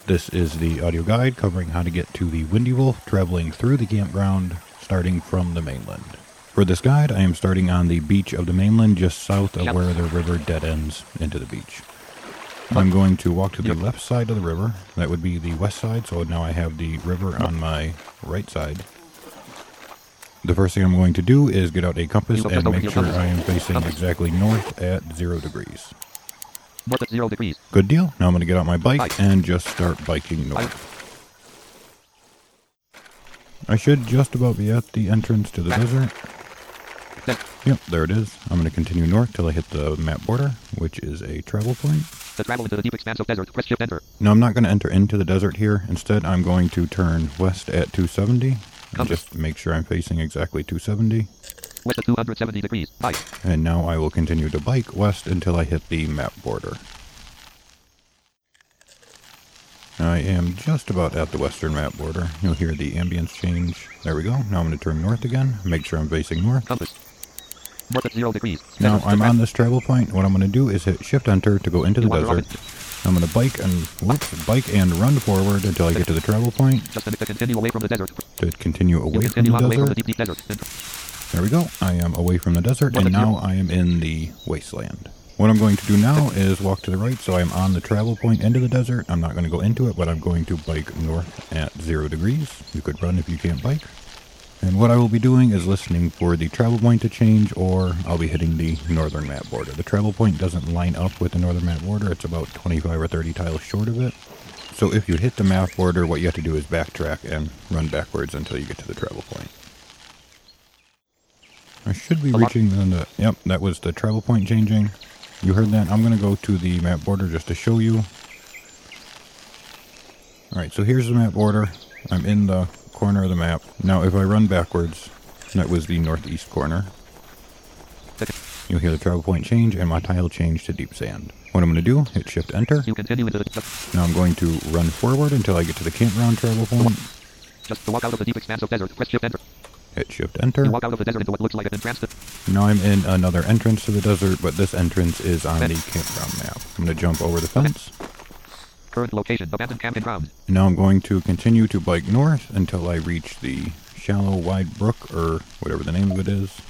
This is the audio guide covering how to get to the Windy Wolf, traveling through the campground, starting from the mainland. For this guide, I am starting on the beach of the mainland, just south of where the river dead ends into the beach. I'm going to walk to the left side of the river. That would be the west side, so now I have the river on my right side. The first thing I'm going to do is get out a compass and make sure I am facing exactly north at 0 degrees. North at 0 degrees. Good deal. Now I'm going to get out my bike and just start biking north. I should just about be at the entrance to the desert. Yep, there it is. I'm going to continue north till I hit the map border, which is a travel point. To travel into the deep expanse of desert, press shift enter. No, I'm not going to enter into the desert here. Instead, I'm going to turn west at 270. And just make sure I'm facing exactly 270. West at 270 degrees. Bike. And now I will continue to bike west until I hit the map border. I am just about at the western map border. You'll hear the ambience change. There we go. Now I'm going to turn north again. Make sure I'm facing north. Compass. North at 0 degrees. Now I'm on this travel point. What I'm going to do is hit shift enter to go into the desert. I'm going to bike and run forward until I get to the travel point. Just to continue away from the desert. To continue away from the desert. There we go. I am away from the desert, and now I am in the wasteland. What I'm going to do now is walk to the right, so I'm on the travel point into the desert. I'm not going to go into it, but I'm going to bike north at 0 degrees. You could run if you can't bike. And what I will be doing is listening for the travel point to change, or I'll be hitting the northern map border. The travel point doesn't line up with the northern map border. It's about 25 or 30 tiles short of it. So if you hit the map border, what you have to do is backtrack and run backwards until you get to the travel point. I should be reaching the... Yep, that was the travel point changing. You heard that. I'm going to go to the map border just to show you. Alright, so here's the map border. I'm in the corner of the map. Now if I run backwards, that was the northeast corner. You'll hear the travel point change and my tile change to deep sand. What I'm going to do, hit shift enter. Now I'm going to run forward until I get to the campground travel point. Just to walk out of the deep expanse of desert, press shift enter. Hit shift enter. You walk out of the desert into what looks like an entrance. Now I'm in another entrance to the desert, but this entrance is on the campground map. I'm going to jump over the fence. Current location, abandoned camping ground. Now I'm going to continue to bike north until I reach the shallow, wide brook, or whatever the name of it is.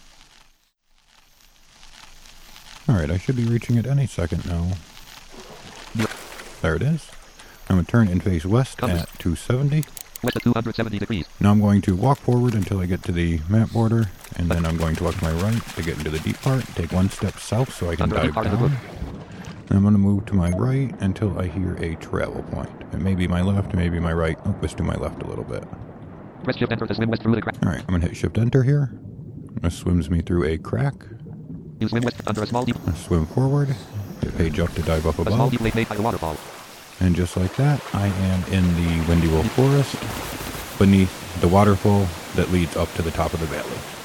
Alright, I should be reaching it any second now. There it is. I'm going to turn and face west at 270. West at 270 degrees. Now I'm going to walk forward until I get to the map border, and then I'm going to walk to my right to get into the deep part, take one step south so I can dive down. I'm going to move to my right until I hear a travel point. It may be my left, maybe my right. Oh, let's do my left a little bit. Press shift enter to swim west through the crack. Alright, I'm going to hit shift enter here. This swims me through a crack. You swim west under a small deep. I swim forward. Hit page up to dive up above. A small deep lake made by a waterfall. And just like that, I am in the Windy Wolf Forest beneath the waterfall that leads up to the top of the valley.